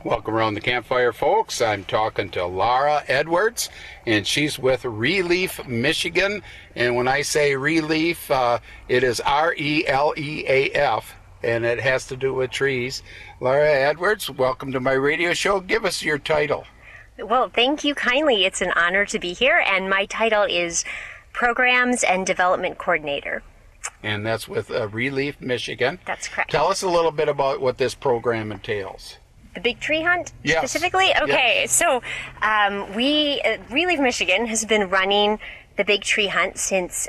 Welcome around the campfire, folks. I'm talking to Laura Edwards, and she's with Relief Michigan. And when I say Relief, it is R-E-L-E-A-F, and it has to do with trees. Laura Edwards, welcome to my radio show. Give us your title. Well, thank you kindly. It's an honor to be here, and my title is Programs and Development Coordinator. And that's with Relief Michigan. That's correct. Tell us a little bit about what this program entails. The big tree hunt, yes. Specifically? Okay, yes. So Relief Michigan has been running the big tree hunt since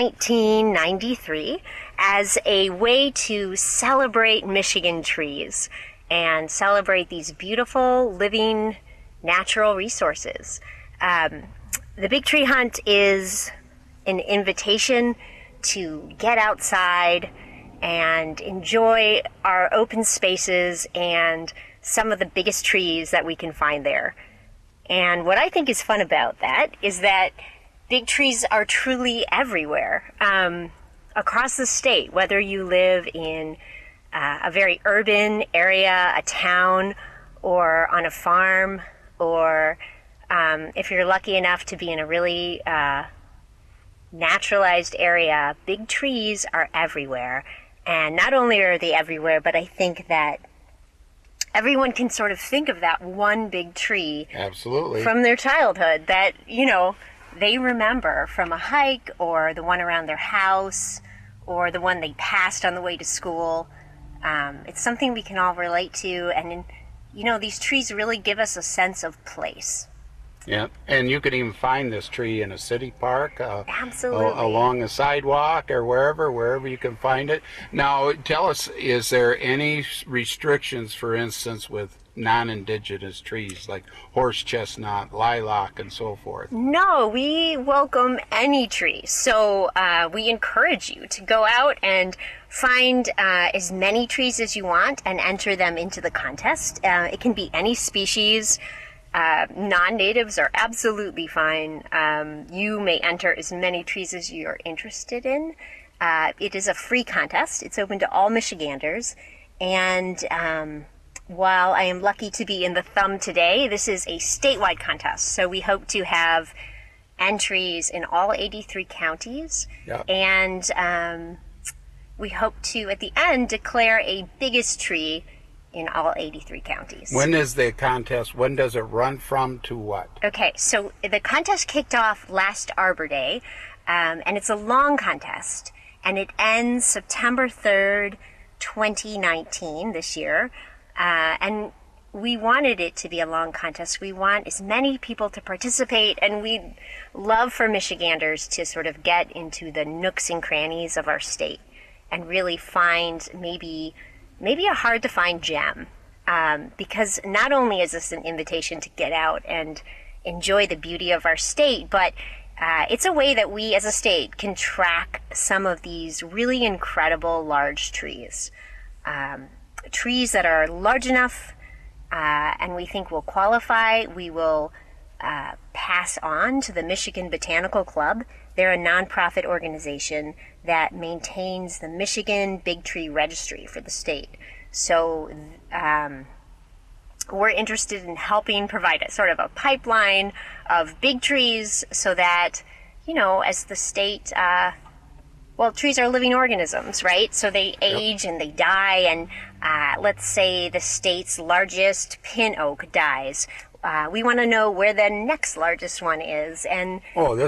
1993 as a way to celebrate Michigan trees and celebrate these beautiful, living, natural resources. The big tree hunt is an invitation to get outside and enjoy our open spaces and some of the biggest trees that we can find there. And what I think is fun about that is that big trees are truly everywhere, across the state, whether you live in a very urban area, a town, or on a farm, or if you're lucky enough to be in a really naturalized area, big trees are everywhere. And not only are they everywhere, but I think that everyone can sort of think of that one big tree Absolutely. From their childhood that, they remember from a hike or the one around their house or the one they passed on the way to school. It's something we can all relate to. And, these trees really give us a sense of place. Yeah, and you can even find this tree in a city park, Absolutely. Along a sidewalk or wherever you can find it. Now, tell us, is there any restrictions, for instance, with non-indigenous trees like horse chestnut, lilac, and so forth? No, we welcome any tree. So we encourage you to go out and find as many trees as you want and enter them into the contest. It can be any species. Non-natives are absolutely fine. You may enter as many trees as you're interested in. It is a free contest. It's open to all Michiganders. And while I am lucky to be in the Thumb today, this is a statewide contest. So we hope to have entries in all 83 counties. Yep. And we hope to, at the end, declare a biggest tree in all 83 counties. When is the contest? When does it run from to what? Okay, so the contest kicked off last Arbor Day, and it's a long contest, and it ends September 3rd, 2019, this year, and we wanted it to be a long contest. We want as many people to participate, and we'd love for Michiganders to sort of get into the nooks and crannies of our state and really find maybe a hard-to-find gem, because not only is this an invitation to get out and enjoy the beauty of our state, but it's a way that we as a state can track some of these really incredible large trees. Trees that are large enough and we think will qualify, we will pass on to the Michigan Botanical Club. They're a nonprofit organization that maintains the Michigan Big Tree Registry for the state. So we're interested in helping provide a sort of a pipeline of big trees so that, as the state, trees are living organisms, right? So they age and they die, and let's say the state's largest pin oak dies. We want to know where the next largest one is. And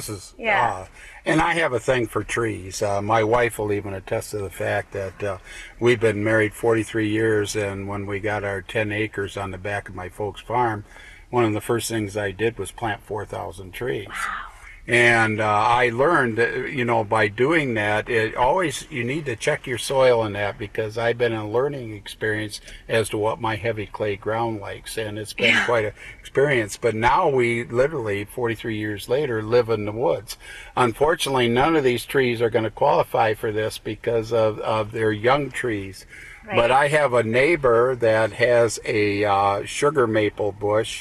and I have a thing for trees. My wife will even attest to the fact that we've been married 43 years, and when we got our 10 acres on the back of my folks' farm, one of the first things I did was plant 4,000 trees. Wow. And I learned, by doing that, you need to check your soil in that, because I've been in a learning experience as to what my heavy clay ground likes, and it's been quite an experience. But now we literally, 43 years later, live in the woods. Unfortunately, none of these trees are going to qualify for this because of their young trees. Right. But I have a neighbor that has a sugar maple bush,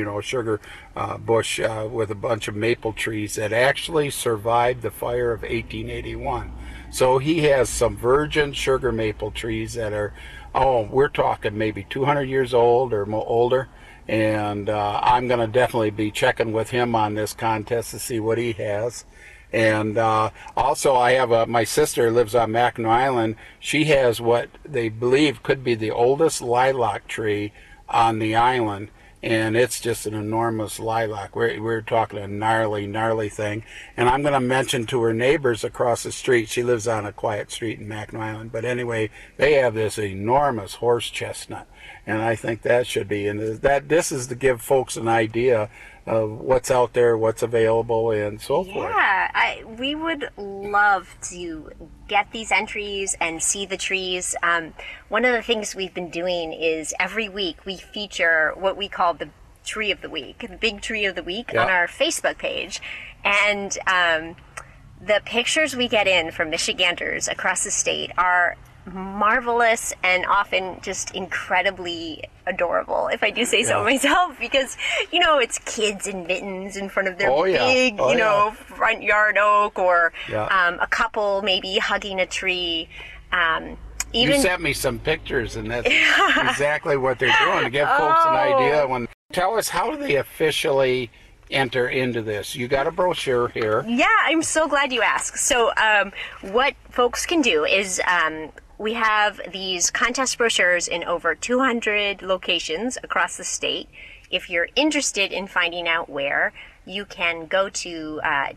bush with a bunch of maple trees that actually survived the fire of 1881. So he has some virgin sugar maple trees that are Oh, we're talking maybe 200 years old or older. And I'm going to definitely be checking with him on this contest to see what he has. And also, I have my sister lives on Mackinac Island. She has what they believe could be the oldest lilac tree on the island. And it's just an enormous lilac. We're talking a gnarly thing. And I'm going to mention to her neighbors across the street. She lives on a quiet street in Mackinac Island. But anyway, they have this enormous horse chestnut. And I think that should be. And this is to give folks an idea of what's out there, what's available, and so forth. Yeah, we would love to get these entries and see the trees. One of the things we've been doing is every week we feature what we call the Tree of the Week, the Big Tree of the Week, on our Facebook page. And the pictures we get in from Michiganders across the state are marvelous and often just incredibly adorable, if I do say so myself, because it's kids in mittens in front of their big front yard oak, or a couple maybe hugging a tree. You sent me some pictures, and that's exactly what they're doing to give folks an idea. Tell us, how do they officially enter into this? You got a brochure here. Yeah, I'm so glad you asked. So what folks can do is we have these contest brochures in over 200 locations across the state. If you're interested in finding out where, you can go to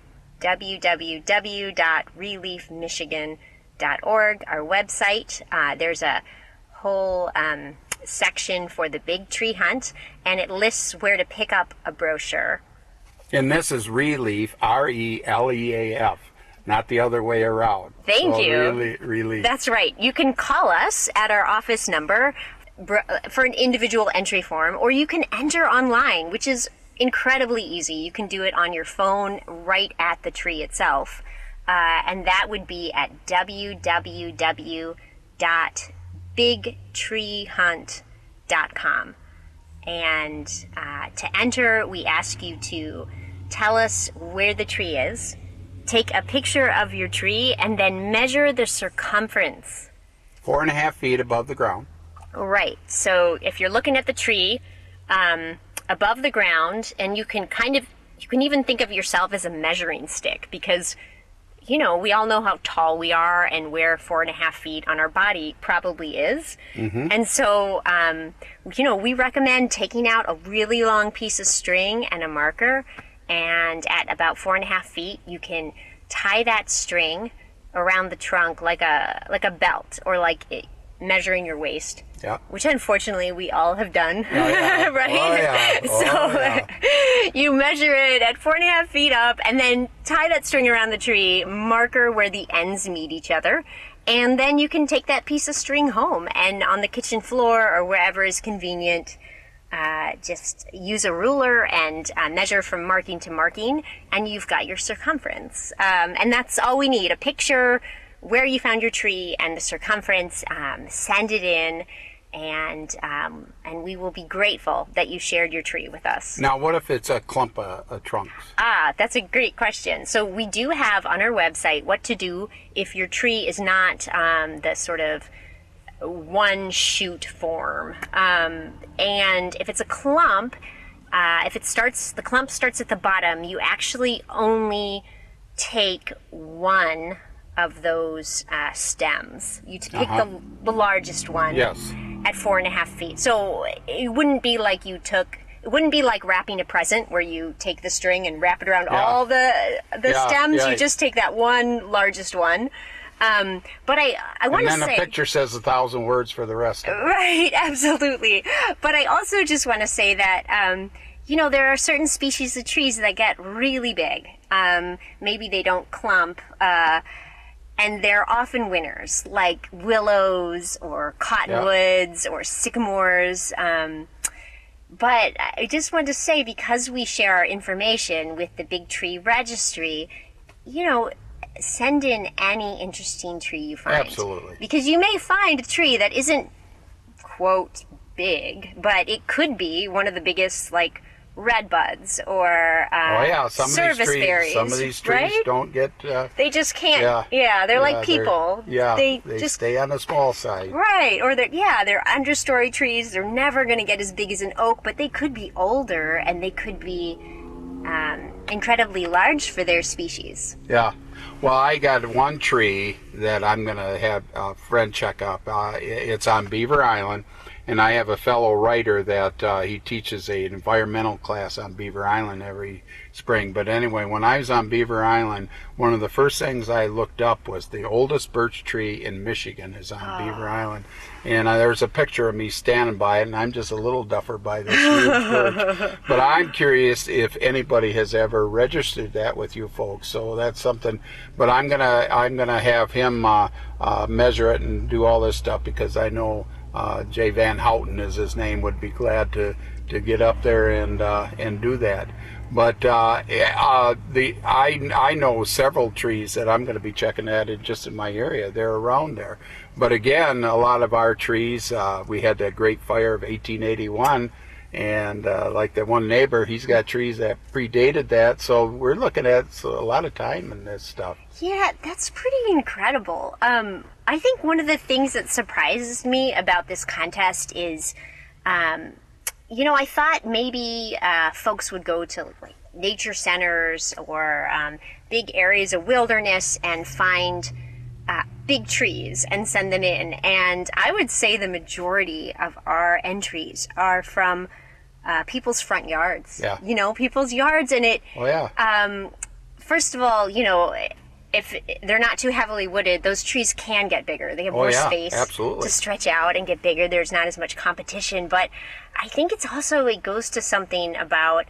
www.reliefmichigan.org, our website. There's a whole section for the Big Tree Hunt, and it lists where to pick up a brochure. And this is Relief, RELEAF. Not the other way around. Thank you. Relief. That's right. You can call us at our office number for an individual entry form, or you can enter online, which is incredibly easy. You can do it on your phone right at the tree itself. And that would be at www.bigtreehunt.com. And to enter, we ask you to tell us where the tree is, take a picture of your tree, and then measure the circumference. 4.5 feet above the ground. Right. So if you're looking at the tree above the ground, and you can even think of yourself as a measuring stick, because we all know how tall we are and where 4.5 feet on our body probably is. Mm-hmm. And so, we recommend taking out a really long piece of string and a marker, and at about 4.5 feet, you can tie that string around the trunk like a belt, or like measuring your waist. Yeah. Which unfortunately we all have done. Oh, yeah. Right? Oh, yeah. You measure it at 4.5 feet up, and then tie that string around the tree, marker where the ends meet each other, and then you can take that piece of string home, and on the kitchen floor or wherever is convenient, just use a ruler and measure from marking to marking, and you've got your circumference. And that's all we need, a picture where you found your tree and the circumference. Send it in, and we will be grateful that you shared your tree with us. Now, what if it's a clump of trunks? That's a great question. So we do have on our website what to do if your tree is not the sort of one shoot form. And if it's a clump, the clump starts at the bottom, you actually only take one of those stems. You pick the largest one. Yes. At 4.5 feet. So it wouldn't be like wrapping a present where you take the string and wrap it around all the stems. Yeah. You just take that one largest one. But I want to say... And then a picture says 1,000 words for the rest of it. Right, absolutely. But I also just want to say that, there are certain species of trees that get really big. Maybe they don't clump, and they're often winners, like willows or cottonwoods or sycamores. But I just wanted to say, because we share our information with the Big Tree Registry, send in any interesting tree you find. Absolutely. Because you may find a tree that isn't, quote, big, but it could be one of the biggest, redbuds or service berries. Some of these trees right? don't get. They just can't. Yeah, they're like people. They just stay on the small side. Right, or they're understory trees. They're never going to get as big as an oak, but they could be older and they could be incredibly large for their species. Yeah. Well, I got one tree that I'm going to have a friend check up. It's on Beaver Island, and I have a fellow writer that he teaches an environmental class on Beaver Island every spring. But anyway, when I was on Beaver Island, one of the first things I looked up was the oldest birch tree in Michigan is on Beaver Island. And there's a picture of me standing by it, and I'm just a little duffer by this huge birch. But I'm curious if anybody has ever registered that with you folks. So that's something. But I'm gonna have him measure it and do all this stuff, because I know Jay Van Houten is his name, would be glad to get up there and do that. But I know several trees that I'm going to be checking at just in my area. They're around there. But again, a lot of our trees, we had that great fire of 1881, and like that one neighbor, he's got trees that predated that. So we're looking at a lot of time in this stuff. Yeah, that's pretty incredible. I think one of the things that surprises me about this contest is, I thought maybe folks would go to like nature centers or big areas of wilderness and find big trees and send them in. And I would say the majority of our entries are from people's front yards. Yeah. People's yards, and it. Oh yeah. First of all, if they're not too heavily wooded, those trees can get bigger. They have more space to stretch out and get bigger. There's not as much competition. But I think it goes to something about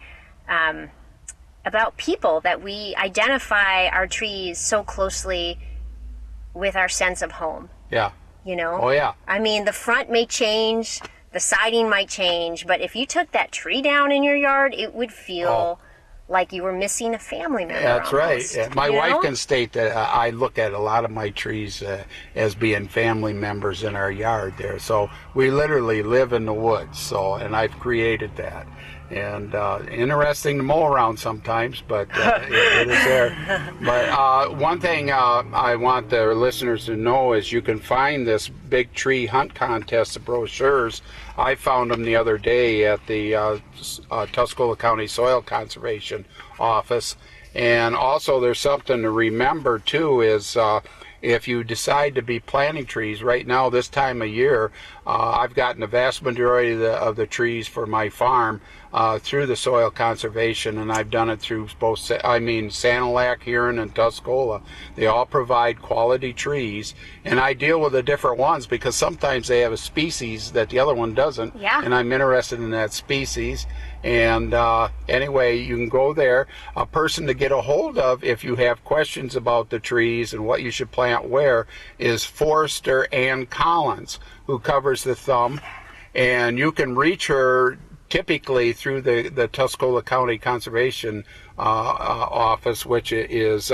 people, that we identify our trees so closely with our sense of home. Yeah. Oh yeah. I mean, the front may change, the siding might change, but if you took that tree down in your yard, it would feel like you were missing a family member. That's almost, right. My wife can state that I look at a lot of my trees as being family members in our yard there. So we literally live in the woods. And I've created that. And interesting to mow around sometimes, but it is there. But one thing I want the listeners to know is you can find this big tree hunt contest, the brochures. I found them the other day at the Tuscola County Soil Conservation Office. And also there's something to remember too is if you decide to be planting trees right now this time of year, I've gotten the vast majority of the trees for my farm through the soil conservation, and I've done it through both, Sanilac, Huron, and Tuscola. They all provide quality trees, and I deal with the different ones because sometimes they have a species that the other one doesn't, and I'm interested in that species. And anyway, you can go there. A person to get a hold of if you have questions about the trees and what you should plant where is Forester Ann Collins, who covers the thumb. And you can reach her typically through the Tuscola County Conservation Office, which is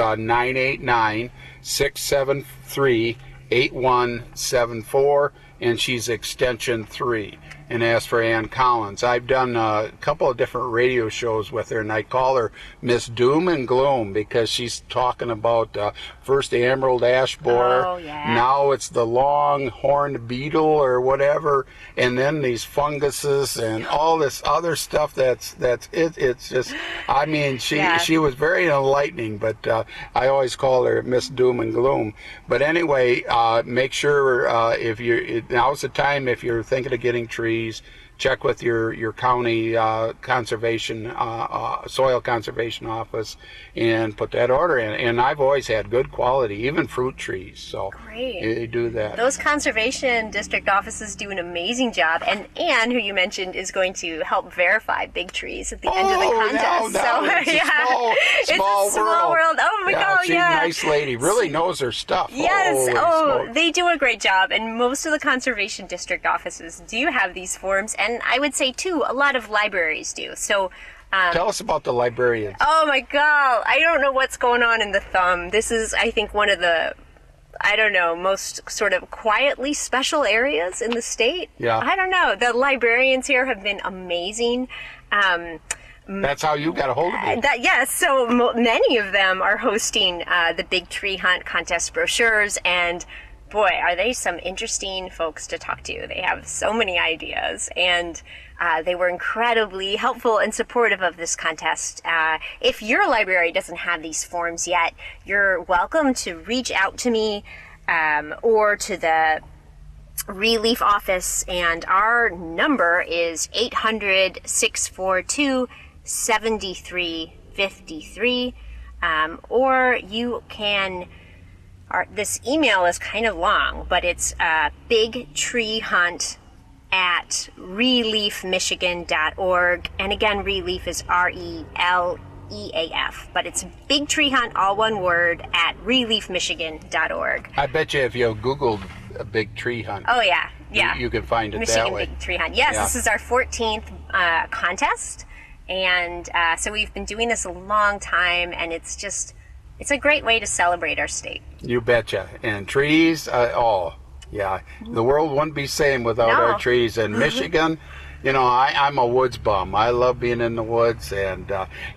989-673-8174, and she's extension 3. And ask for Ann Collins. I've done a couple of different radio shows with her, and I call her Miss Doom and Gloom because she's talking about first the emerald ash borer, now it's the long-horned beetle or whatever, and then these funguses and all this other stuff it's just, she was very enlightening, but I always call her Miss Doom and Gloom. But anyway, make sure now's the time if you're thinking of getting trees, check with your county conservation soil conservation office and put that order in. And I've always had good quality, even fruit trees. So great. You do that. Those conservation district offices do an amazing job. And Ann, who you mentioned, is going to help verify big trees at the end of the contest. It's a small world. Oh my God, she's a nice lady. Really knows her stuff. Yes. They do a great job. And most of the conservation district offices do have these forms. And I would say, too, a lot of libraries do. So tell us about the librarians. Oh, my God. I don't know what's going on in the thumb. This is, I think, one of the, most sort of quietly special areas in the state. Yeah. I don't know. The librarians here have been amazing. That's how you got a hold of me. Yes, so many of them are hosting the Big Tree Hunt contest brochures, and boy, are they some interesting folks to talk to. They have so many ideas, and they were incredibly helpful and supportive of this contest. If your library doesn't have these forms yet, you're welcome to reach out to me or to the Relief office, and our number is 800-642-7353, or you can, this email is kind of long, but it's bigtreehunt@reliefmichigan.org, and again, Relief is RELEAF, but it's Big Tree Hunt, all one word, at reliefmichigan.org. I bet you if you Googled a Big Tree Hunt, oh yeah, you can find it Michigan that way. Big Tree Hunt. Yes, This is our 14th contest, and so we've been doing this a long time, and it's a great way to celebrate our state. You betcha. And trees, the world wouldn't be same without our trees. And Michigan, I'm a woods bum. I love being in the woods, and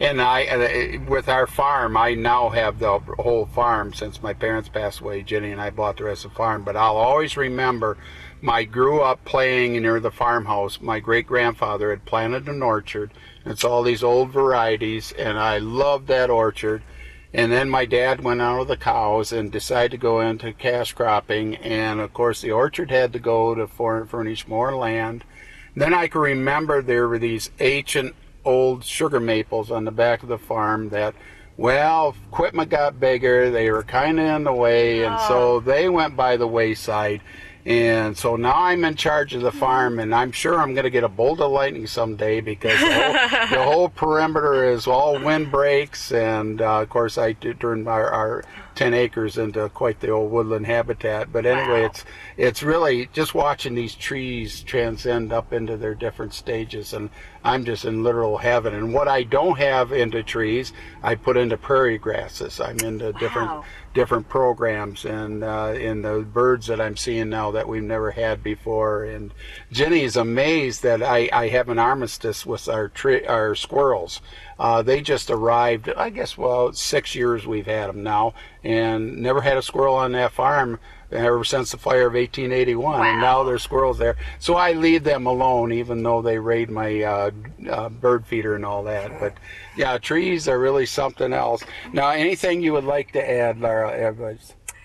I with our farm, I now have the whole farm since my parents passed away. Jenny and I bought the rest of the farm, but I'll always remember. I grew up playing near the farmhouse. My great-grandfather had planted an orchard. It's all these old varieties, and I loved that orchard. And then my dad went out with the cows and decided to go into cash cropping. And, of course, the orchard had to go to furnish more land. Then I can remember there were these ancient old sugar maples on the back of the farm that, well, equipment got bigger. They were kind of in the way, and so they went by the wayside. And so now I'm in charge of the farm, and I'm sure I'm going to get a bolt of lightning someday because the whole perimeter is all windbreaks. And, of course, I turned our 10 acres into quite the old woodland habitat. But anyway, it's really just watching these trees transcend up into their different stages, and I'm just in literal heaven. And what I don't have into trees, I put into prairie grasses. I'm into different programs, and in the birds that I'm seeing now that we've never had before. And Jenny is amazed that I have an armistice with our squirrels. They just arrived, I guess, 6 years we've had them now, and never had a squirrel on that farm ever since the fire of 1881. Wow. And now there's squirrels there. So I leave them alone, even though they raid my bird feeder and all that. But yeah, trees are really something else. Now, anything you would like to add, Lara?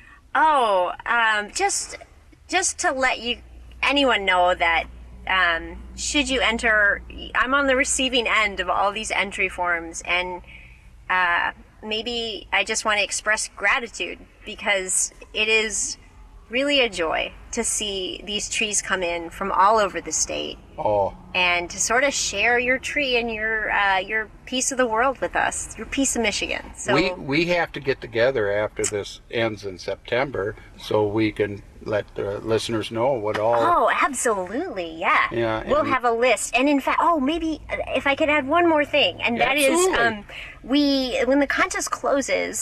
Just to let anyone know that should you enter, I'm on the receiving end of all these entry forms, and maybe I just want to express gratitude because it is really a joy to see these trees come in from all over the state. And to sort of share your tree and your piece of the world with us, your piece of Michigan. So we have to get together after this ends in September so we can let the listeners know what all. Oh, absolutely, yeah. We'll have a list, and in fact, maybe if I could add one more thing, and that is, when the contest closes,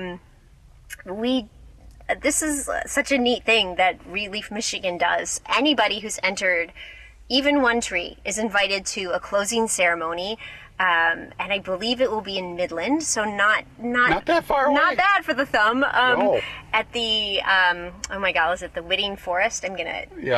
this is such a neat thing that Relief Michigan does. Anybody who's entered even one tree is invited to a closing ceremony, and I believe it will be in Midland, so not that far away. Not bad for the thumb. No. At the oh my God, is it the Whitting Forest? And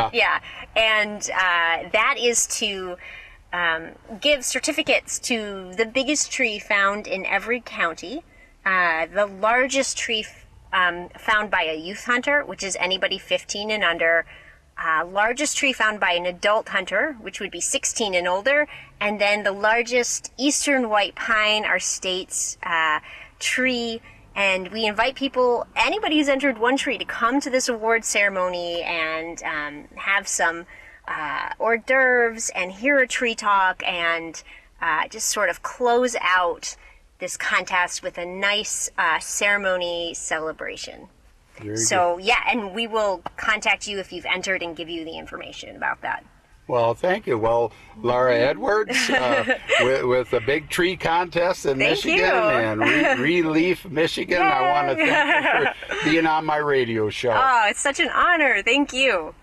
that is to give certificates to the biggest tree found in every county, the largest tree found by a youth hunter, which is anybody 15 and under, largest tree found by an adult hunter, which would be 16 and older, and then the largest eastern white pine, our state's tree. And we invite anybody who's entered one tree, to come to this award ceremony and have some hors d'oeuvres and hear a tree talk, and just sort of close out this contest with a nice ceremony celebration. So, and we will contact you if you've entered and give you the information about that. Well, thank you. Well, Lara Edwards, with the Big Tree Contest in Michigan and Relief Michigan, I want to thank you for being on my radio show. Oh, it's such an honor. Thank you.